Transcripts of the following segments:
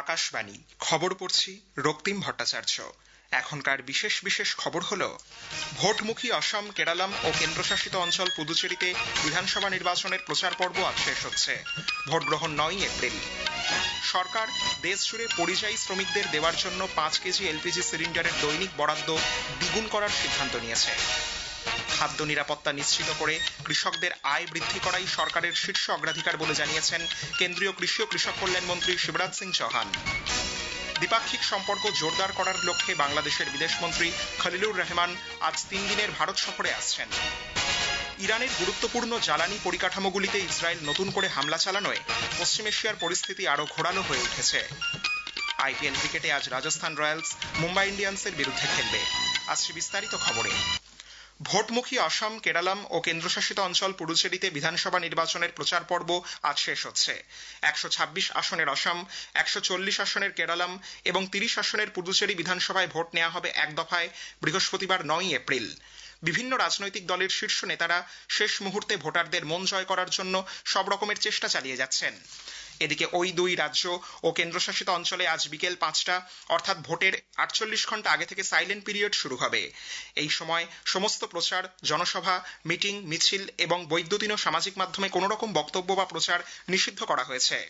আকাশবাণী খবর পড়ছি রক্তিম ভট্টাচার্য। এখনকার বিশেষ বিশেষ খবর হলো ভোটমুখী অসম, কেরালাম ও কেন্দ্রশাসিত অঞ্চল পুদুচেরিতে বিধানসভা নির্বাচনের প্রচার পর্ব আজ শেষ হচ্ছে। ভোট গ্রহণ 9 এপ্রিল। সরকার দেশ জুড়ে পরিযায়ী শ্রমিকদের দেওয়ার জন্য 5 কেজি এলপিজি সিলিন্ডারের দৈনিক বরাদ্দ দ্বিগুণ করার সিদ্ধান্ত নিয়েছে। খাদ্য নিরাপত্তা নিশ্চিত করে কৃষকদের আয় বৃদ্ধি করাই সরকারের শীর্ষ অগ্রাধিকার বলে জানিয়েছেন কেন্দ্রীয় কৃষি ও কৃষক কল্যাণ মন্ত্রী শিবরাজ সিং চৌহান। দ্বিপাক্ষিক সম্পর্ক জোরদার করার লক্ষ্যে বাংলাদেশের বিদেশমন্ত্রী খলিলুর রহমান আজ 3 দিনের ভারত সফরে আসছেন। ইরানের গুরুত্বপূর্ণ জ্বালানি পরিকাঠামোগুলিতে ইসরায়েল নতুন করে হামলা চালানোয় পশ্চিম এশিয়ার পরিস্থিতি আরও ঘোরালো হয়ে উঠেছে। আইপিএল ক্রিকেটে আজ রাজস্থান রয়্যালস মুম্বাই ইন্ডিয়ান্সের বিরুদ্ধে খেলবে। আসছে বিস্তারিত খবরে। ভোটমুখী অসম, কেরালাম ও কেন্দ্রশাসিত অঞ্চল পুডুচেরিতে বিধানসভা নির্বাচনের প্রচার পর্ব আজ শেষ হচ্ছে। 126 আসনের অসম, 140 আসনের কেরালাম এবং 30 আসনের পুডুচেরি বিধানসভায় ভোট নেওয়া হবে এক দফায় বৃহস্পতিবার 9 এপ্রিল। বিভিন্ন রাজনৈতিক দলের শীর্ষ নেতারা শেষ মুহূর্তে ভোটারদের মন জয় করার জন্য সব রকমের চেষ্টা চালিয়ে যাচ্ছেন। এদিকে ওই দুই রাজ্য ও কেন্দ্রশাসিত অঞ্চলে আজ বিকেল 5টা অর্থাৎ ভোটের 48 ঘন্টা আগে থেকে সাইলেন্ট পিরিয়ড শুরু হবে। এই সময় সমস্ত প্রচার, জনসভা, মিটিং, মিছিল এবং বৈদ্যুতিন ও সামাজিক মাধ্যমে কোনো রকম বক্তব্য বা প্রচার নিষিদ্ধ করা হয়েছে।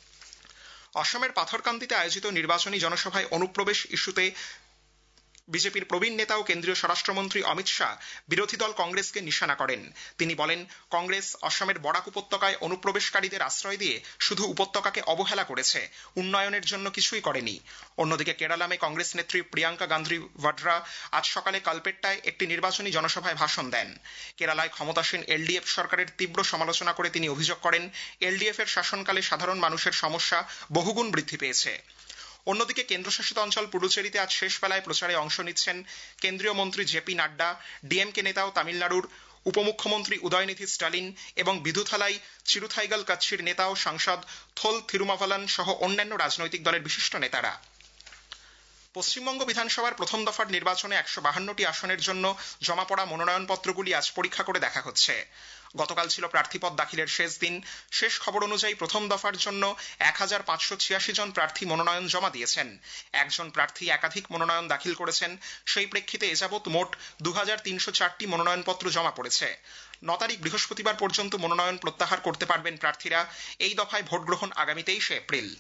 অসমের পাথরকান্দিতে আয়োজিত নির্বাচনী জনসভায় অনুপ্রবেশ ইস্যুতে বিজেপির প্রবীণ নেতা ও কেন্দ্রীয় স্বরাষ্ট্রমন্ত্রী অমিত শাহ বিরোধী দল কংগ্রেসকে নিশানা করেন। তিনি বলেন, কংগ্রেস অসমের বরাক উপত্যকায় অনুপ্রবেশকারীদের আশ্রয় দিয়ে শুধু উপত্যকাকে অবহেলা করেছে, উন্নয়নের জন্য কিছুই করেনি। অন্যদিকে কেরালামে কংগ্রেস নেত্রী প্রিয়াঙ্কা গান্ধী ভাডরা আজ সকালে কালপেট্টায় একটি নির্বাচনী জনসভায় ভাষণ দেন। কেরালায় ক্ষমতাসীন এলডিএফ সরকারের তীব্র সমালোচনা করে তিনি অভিযোগ করেন, এলডিএফ এর শাসনকালে সাধারণ মানুষের সমস্যা বহুগুণ বৃদ্ধি পেয়েছে। অন্যদিকে কেন্দ্রশাসিত অঞ্চল পুডুচেরিতে আজ শেষ বেলায় প্রচারে অংশ নিচ্ছেন কেন্দ্রীয় মন্ত্রী জেপি নাড্ডা, ডিএমকে নেতা ও তামিলনাড়ুর উপমুখ্যমন্ত্রী উদয়নিধি স্টালিন এবং বিধুথালাই চিরুথাইগাল কাচ্ছির নেতা ও সাংসদ থোল থিরুমাভালান সহ অন্যান্য রাজনৈতিক দলের বিশিষ্ট নেতারা। পশ্চিমবঙ্গ বিধানসভার প্রথম দফার নির্বাচনে 152টি আসনের জন্য জমা পড়া মনোনয়নপত্রগুলি আজ পরীক্ষা করে দেখা হচ্ছে। গতকাল ছিল প্রার্থীপদ দাখিলের শেষ দিন। শেষ খবর অনুযায়ী প্রথম দফার জন্য 1586 জন প্রার্থী মনোনয়ন জমা দিয়েছেন। একজন প্রার্থী একাধিক মনোনয়ন দাখিল করেছেন। সেই প্রেক্ষিতে এযাবৎ মোট 2304টি মনোনয়নপত্র জমা পড়েছে। 9 তারিখ বৃহস্পতিবার পর্যন্ত মনোনয়ন প্রত্যাহার করতে পারবেন প্রার্থীরা। এই দফায় ভোট গ্রহণ আগামী 23 এপ্রিল।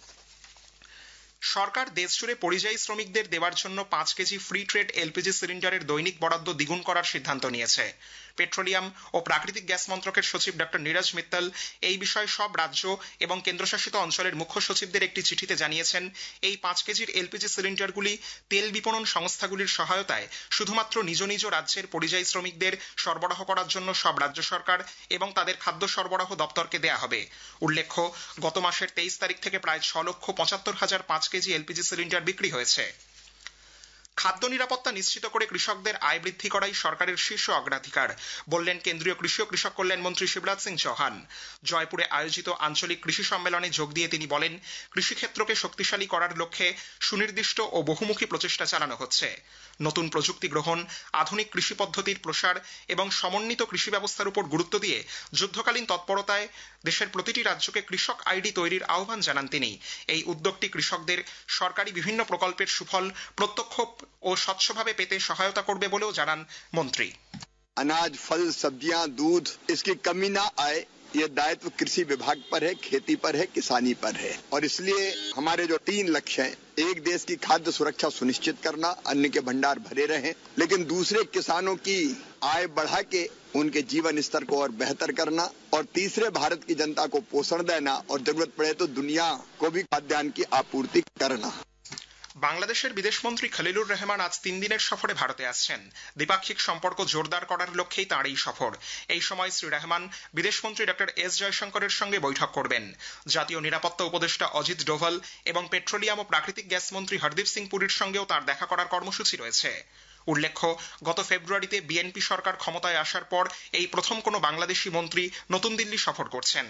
সরকার দেশজুড়ে পরিযায়ী শ্রমিকদের দেওয়ার জন্য 5 কেজি ফ্রি ট্রেড এলপিজি সিলিন্ডারের দৈনিক বরাদ্দ দ্বিগুণ করার সিদ্ধান্ত নিয়েছে। পেট্রোলিয়াম ও প্রাকৃতিক গ্যাস মন্ত্রকের সচিব ডক্টর নীরজ মিত্তল এই বিষয়ে সব রাজ্য এবং কেন্দ্রশাসিত অঞ্চলের মুখ্য সচিবদের একটি চিঠিতে জানিয়েছেন, এই 5 কেজির এলপিজি সিলিন্ডারগুলি তেল বিপণন সংস্থাগুলির সহায়তায় শুধুমাত্র নিজ নিজ রাজ্যের পরিযায়ী শ্রমিকদের সরবরাহ করার জন্য সব রাজ্য সরকার এবং তাদের খাদ্য সরবরাহ দপ্তরকে দেয়া হবে। উল্লেখ্য, গত মাসের 23 তারিখ থেকে প্রায় 6,75,000 5 কেজি এলপিজি সিলিন্ডার বিক্রি হয়েছে। খাদ্য নিরাপত্তা নিশ্চিত করে কৃষকদের আয় বৃদ্ধি করাই সরকারের শীর্ষ অগ্রাধিকার বললেন কেন্দ্রীয় কৃষি ও কৃষক কল্যাণ মন্ত্রী শিবরাজ সিং চৌহান। জয়পুরে আয়োজিত আঞ্চলিক কৃষি সম্মেলনে যোগ দিয়ে তিনি বলেন, কৃষিক্ষেত্রকে শক্তিশালী করার লক্ষ্যে সুনির্দিষ্ট ও বহুমুখী প্রচেষ্টা চালানো হচ্ছে। নতুন প্রযুক্তি গ্রহণ, আধুনিক কৃষি পদ্ধতির প্রসার এবং সমন্বিত কৃষি ব্যবস্থার উপর গুরুত্ব দিয়ে যুদ্ধকালীন তৎপরতায় দেশের প্রতিটি রাজ্যকে কৃষক আইডি তৈরির আহ্বান জানান তিনি। এই উদ্যোগটি কৃষকদের সরকারি বিভিন্ন প্রকল্পের সুফল প্রত্যক্ষ ও স্বচ্ছভাবে পেতে সহায়তা করবে বলেও জানান মন্ত্রী। अनाज, फल, सब्जियां, दूध इसकी कमी ना आए, ये दायित्व कृषि विभाग पर है, खेती पर है, किसानी पर है। और इसलिए हमारे जो 3 लक्ष्य हैं, एक देश की खाद्य सुरक्षा सुनिश्चित करना, अन्न के भंडार भरे रहें, लेकिन दूसरे किसानों की आय बढ़ा के उनके जीवन स्तर को और बेहतर करना, और तीसरे भारत की जनता को पोषण देना और जरूरत पड़े तो दुनिया को भी खाद्यान्न की आपूर्ति करना। বাংলাদেশের বিদেশমন্ত্রী খলিলুর রহমান আজ 3 দিনের সফরে ভারতে আসছেন। দ্বিপাক্ষিক সম্পর্ক জোরদার করার লক্ষ্যেই তাঁর এই সফর। এই সময় শ্রী রহমান বিদেশমন্ত্রী ডক্টর এস জয়শঙ্করের সঙ্গে বৈঠক করবেন। জাতীয় নিরাপত্তা উপদেষ্টা অজিত ডোভাল এবং পেট্রোলিয়াম ও প্রাকৃতিক গ্যাস মন্ত্রী হরদীপ সিং পুরীর সঙ্গেও তাঁর দেখা করার কর্মসূচি রয়েছে। উল্লেখ্য, গত ফেব্রুয়ারিতে বিএনপি সরকার ক্ষমতায় আসার পর এই প্রথম কোনো বাংলাদেশি মন্ত্রী নতুন দিল্লি সফর করছেন।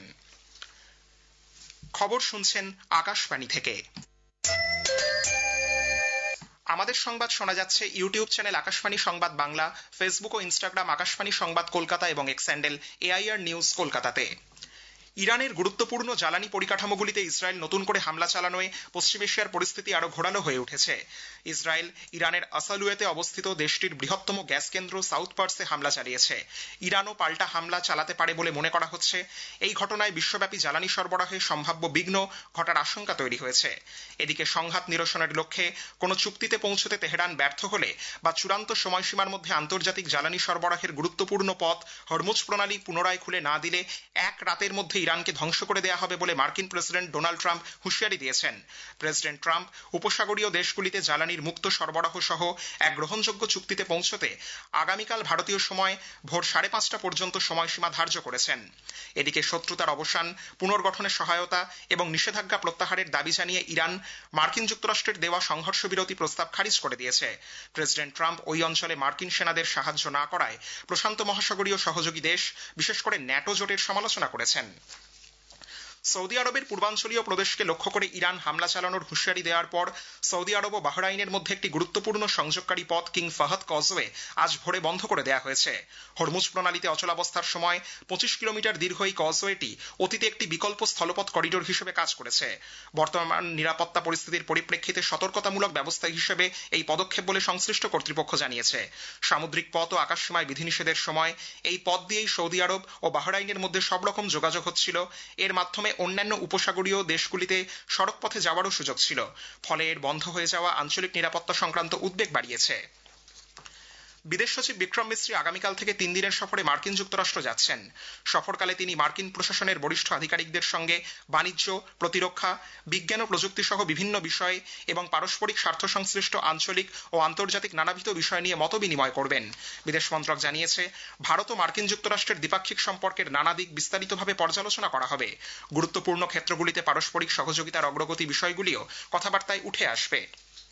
খবর শুনছেন আকাশবাণী থেকে। আমাদের সংবাদ শোনা যাচ্ছে ইউটিউব চ্যানেল আকাশবাণী সংবাদ বাংলা, ফেসবুক ও ইনস্টাগ্রাম আকাশবাণী সংবাদ কলকাতা এবং এক্স হ্যান্ডেল এআইআর নিউজ কলকাতাতে। ইরানের গুরুত্বপূর্ণ জ্বালানি পরিকাঠামোগুলিতে ইসরায়েল নতুন করে হামলা চালানোয় পশ্চিম এশিয়ার পরিস্থিতি আরো ঘোরালো হয়ে উঠেছে। ইসরায়েল ইরানের আসালুয়েতে অবস্থিত দেশটির বৃহত্তম গ্যাস কেন্দ্র সাউথ পার্সে হামলা চালিয়েছে। ইরানও পাল্টা হামলা চালাতে পারে বলে মনে করা হচ্ছে। এই ঘটনায় বিশ্বব্যাপী জ্বালানি সরবরাহে সম্ভাব্য বিঘ্ন ঘটার আশঙ্কা তৈরি হয়েছে। এদিকে সংঘাত নিরসনের লক্ষ্যে কোনো চুক্তিতে পৌঁছতে তেহরান ব্যর্থ হলে বা চূড়ান্ত সময়সীমার মধ্যে আন্তর্জাতিক জ্বালানি সরবরাহের গুরুত্বপূর্ণ পথ হরমুজ প্রণালী পুনরায় খুলে না দিলে এক রাতের মধ্যে ইরানকে ধ্বংস করে দেওয়া হবে বলে মার্কিন প্রেসিডেন্ট ডোনাল্ড ট্রাম্প হুঁশিয়ারি দিয়েছেন। প্রেসিডেন্ট ট্রাম্প উপসাগরীয় দেশগুলিতে জ্বালানির মুক্ত সরবরাহ সহ এক গ্রহণযোগ্য চুক্তিতে পৌঁছতে আগামীকাল ভারতীয় সময় ভোর 5:30 পর্যন্ত সময়সীমা ধার্য করেছেন। এদিকে শত্রুতার অবসান, পুনর্গঠনের সহায়তা এবং নিষেধাজ্ঞা প্রত্যাহারের দাবি জানিয়ে ইরান মার্কিন যুক্তরাষ্ট্রের দেওয়া সংঘর্ষ বিরতি প্রস্তাব খারিজ করে দিয়েছে। প্রেসিডেন্ট ট্রাম্প ওই অঞ্চলে মার্কিন সেনাদের সাহায্য না করায় প্রশান্ত মহাসাগরীয় সহযোগী দেশ, বিশেষ করে ন্যাটো জোটের সমালোচনা করেছেন। সৌদি আরবের পূর্বাঞ্চলীয় প্রদেশকে লক্ষ্য করে ইরান হামলা চালানোর হুঁশিয়ারি দেওয়ার পর সৌদি আরব ও বাহরাইনের মধ্যে একটি গুরুত্বপূর্ণ সংযোগকারী পথ কিং ফাহাদ কজওয়ে আজ ভোরে বন্ধ করে দেওয়া হয়েছে। হরমুজ প্রণালীতে অচলাবস্থার সময় 25 কিলোমিটার দীর্ঘ এই কজওয়েটি অতীতে একটি বিকল্প স্থলপথ করিডোর হিসেবে কাজ করেছে। বর্তমান নিরাপত্তা পরিস্থিতির পরিপ্রেক্ষিতে সতর্কতামূলক ব্যবস্থা হিসেবে এই পদক্ষেপ বলে সংশ্লিষ্ট কর্তৃপক্ষ জানিয়েছে। সামুদ্রিক পথ ও আকাশসীমায় বিধিনিষেধের সময় এই পথ দিয়েই সৌদি আরব ও বাহরাইনের মধ্যে সব রকম যোগাযোগ হচ্ছিল। এর মাধ্যমে অন্যান্য উপসাগরীয় দেশগুলিতে সড়কপথে যাওয়ারও সুযোগ ছিল। ফলে এর বন্ধ হয়ে যাওয়া আঞ্চলিক নিরাপত্তা সংক্রান্ত উদ্বেগ বাড়িয়েছে। বিদেশ সচিব বিক্রম মিস্ত্রি আগামীকাল থেকে 3 দিনের সফরে মার্কিন যুক্তরাষ্ট্র যাচ্ছেন। সফরকালে তিনি মার্কিন প্রশাসনের বরিষ্ঠ আধিকারিকদের সঙ্গে বাণিজ্য, প্রতিরক্ষা, বিজ্ঞান ও প্রযুক্তি সহ বিভিন্ন বিষয় এবং পারস্পরিক স্বার্থ সংশ্লিষ্ট আঞ্চলিক ও আন্তর্জাতিক নানাবিধ বিষয় নিয়ে মতবিনিময় করবেন। বিদেশ মন্ত্রক জানিয়েছে, ভারত ও মার্কিন যুক্তরাষ্ট্রের দ্বিপাক্ষিক সম্পর্কের নানা দিক বিস্তারিতভাবে পর্যালোচনা করা হবে। গুরুত্বপূর্ণ ক্ষেত্রগুলিতে পারস্পরিক সহযোগিতার অগ্রগতি বিষয়গুলিও কথাবার্তায় উঠে আসবে।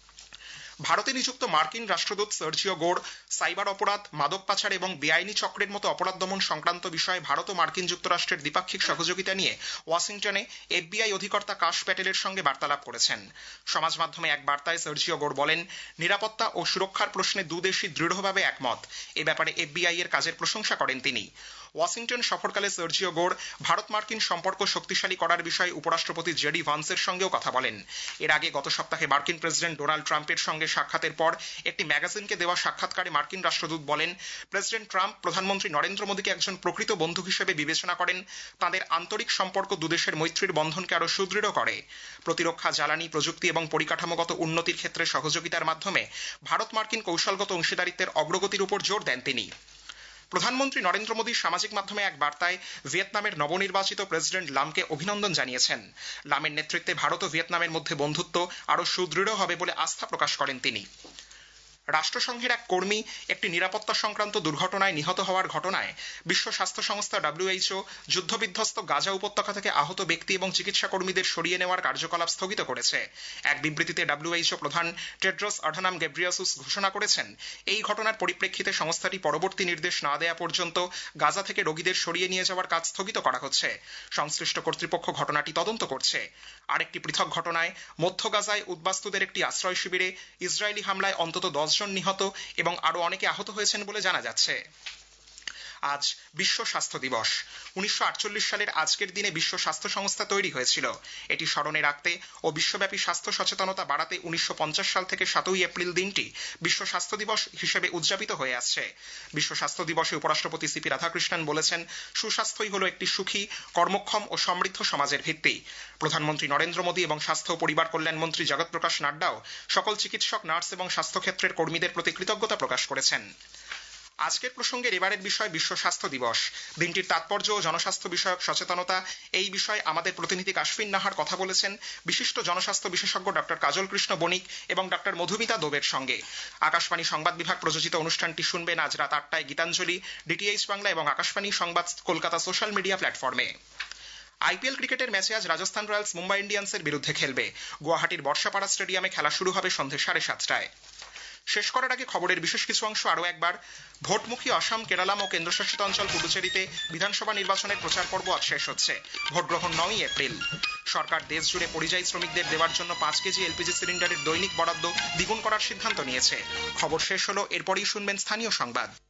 ভারতে নিযুক্ত মার্কিন রাষ্ট্রদূত সার্জিও গোর সাইবার অপরাধ, মাদক পাচার এবং বেআইনি চক্রের মতো অপরাধ দমন সংক্রান্ত বিষয়ে ভারত ও মার্কিন যুক্তরাষ্ট্রের দ্বিপাক্ষিক সহযোগিতা নিয়ে ওয়াশিংটনে এফবিআই অধিকর্তা কাশ প্যাটেলের সঙ্গে বার্তালাপ করেছেন। সমাজ মাধ্যমে এক বার্তায় সার্জিও গোর বলেন, নিরাপত্তা ও সুরক্ষার প্রশ্নে দুদেশই দৃঢ়ভাবে একমত। এ ব্যাপারে এফবিআই এর কাজের প্রশংসা করেন তিনি। ওয়াশিংটন সফরকালে সার্জিও গোর ভারত মার্কিন সম্পর্ক শক্তিশালী করার বিষয়ে উপরাষ্ট্রপতি জেডি ভান্সের সঙ্গেও কথা বলেন। এর আগে গত সপ্তাহে মার্কিন প্রেসিডেন্ট ডোনাল্ড ট্রাম্পের সঙ্গে সাক্ষাতের পর একটি ম্যাগাজিনকে দেওয়া সাক্ষাৎকারে মার্কিন রাষ্ট্রদূত বলেন, প্রেসিডেন্ট ট্রাম্প প্রধানমন্ত্রী নরেন্দ্র মোদীকে একজন প্রকৃত বন্ধু হিসেবে বিবেচনা করেন। তাদের আন্তরিক সম্পর্ক দুদেশের মৈত্রীর বন্ধনকে আরো সুদৃঢ় করে। প্রতিরক্ষা, জ্বালানি, প্রযুক্তি এবং পরিকাঠামোগত উন্নতির ক্ষেত্রে সহযোগিতার মাধ্যমে ভারত মার্কিন কৌশলগত অংশীদারিত্বের অগ্রগতির উপর জোর দেন তিনি। প্রধানমন্ত্রী নরেন্দ্র মোদী সামাজিক মাধ্যমে এক বার্তায় ভিয়েতনামের নবনির্বাচিত প্রেসিডেন্ট লামকে অভিনন্দন জানিয়েছেন। লামের নেতৃত্বে ভারত ও ভিয়েতনামের মধ্যে বন্ধুত্ব আরো সুদৃঢ় হবে বলে আস্থা প্রকাশ করেন তিনি। রাষ্ট্রসংঘের এক কর্মী একটি নিরাপত্তা সংক্রান্ত দুর্ঘটনায় নিহত হওয়ার ঘটনায় বিশ্ব স্বাস্থ্য সংস্থা WHO যুদ্ধবিধ্বস্ত গাজা উপত্যকা থেকে আহত ব্যক্তি এবং চিকিৎসা কর্মীদের সরিয়ে নেওয়ার কার্যকলাপ স্থগিত করেছে। এক বিবৃতিতে WHO প্রধান টেড্রোস অ্যাডহানম গেব্রিয়াসুস ঘোষণা করেছেন, এই ঘটনার পরিপ্রেক্ষিতে সংস্থাটি পরবর্তী নির্দেশ না দেওয়া পর্যন্ত গাজা থেকে রোগীদের সরিয়ে নিয়ে যাওয়ার কাজ স্থগিত করা হচ্ছে। সংশ্লিষ্ট কর্তৃপক্ষ ঘটনাটি তদন্ত করছে। আরেকটি পৃথক ঘটনায় মধ্য গাজায় উদ্বাস্তুদের একটি আশ্রয় শিবিরে ইসরায়েলি হামলায় অন্তত 10 জন নিহত এবং আরো অনেকে আহত হয়েছেন বলে জানা যাচ্ছে। আজ বিশ্ব স্বাস্থ্য দিবস। 1948 সালের আজকের দিনে বিশ্ব স্বাস্থ্য সংস্থা তৈরি হয়েছিল। এটি স্মরণে রাখতে ও বিশ্বব্যাপী স্বাস্থ্য সচেতনতা বাড়াতে 1950 সাল থেকে 7 এপ্রিল দিনটি বিশ্ব স্বাস্থ্য দিবস হিসেবে উদযাপিত হয়ে আসছে। বিশ্ব স্বাস্থ্য দিবসে উপরাষ্ট্রপতি সিপি রাধাকৃষ্ণন বলেছেন, সুস্বাস্থ্যই হলো একটি সুখী, কর্মক্ষম ও সমৃদ্ধ সমাজের ভিত্তি। প্রধানমন্ত্রী নরেন্দ্র মোদী এবং স্বাস্থ্য ও পরিবার কল্যাণ মন্ত্রী জগৎ প্রকাশ নাড্ডাও সকল চিকিৎসক, নার্স এবং স্বাস্থ্যক্ষেত্রের কর্মীদের প্রতি কৃতজ্ঞতা প্রকাশ করেছেন। আজকের প্রসঙ্গের এবারের বিষয় বিশ্ব স্বাস্থ্য দিবস। দিনটির তাৎপর্য ও জনস্বাস্থ্য বিষয়ক সচেতনতা, এই বিষয়ে আমাদের প্রতিনিধি কাশফিন নাহার কথা বলেছেন বিশিষ্ট জনস্বাস্থ্য বিশেষজ্ঞ ডক্টর কাজল কৃষ্ণ বণিক এবং ডক্টর মধুমিতা দোবের সঙ্গে। আকাশবাণী সংবাদ বিভাগ প্রযোজিত অনুষ্ঠানটি শুনবেন আজ রাত 8টায় গীতাঞ্জলি, ডিটিএইচ বাংলা এবং আকাশবাণী সংবাদ কলকাতা সোশ্যাল মিডিয়া প্ল্যাটফর্মে। আইপিএল ক্রিকেটের ম্যাচে আজ রাজস্থান রয়্যালস মুম্বাই ইন্ডিয়ান্সের বিরুদ্ধে খেলবে। গুয়াহাটির বর্ষাপাড়া স্টেডিয়ামে খেলা শুরু হবে সন্ধ্যে 7:30টায়। শেষ করার আগে খবরের বিশেষ কিছু অংশ আরও একবার। ভোটমুখী আসাম, কেরালাম ও কেন্দ্রশাসিত অঞ্চল পুডুচেরিতে বিধানসভা নির্বাচনের প্রচার পর্ব আজ শেষ হচ্ছে। ভোট গ্রহণ 9 এপ্রিল। সরকার দেশ জুড়ে পরিযায়ী শ্রমিকদের দেওয়ার জন্য 5 কেজি এলপিজি সিলিন্ডারের দৈনিক বরাদ্দ দ্বিগুণ করার সিদ্ধান্ত নিয়েছে। খবর শেষ হলো, এরপরই শুনবেন স্থানীয় সংবাদ।